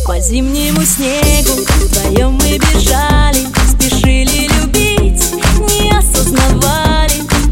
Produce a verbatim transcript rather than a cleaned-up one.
По зимнему снегу вдвоем мы бежали, спешили любить, не осознавали,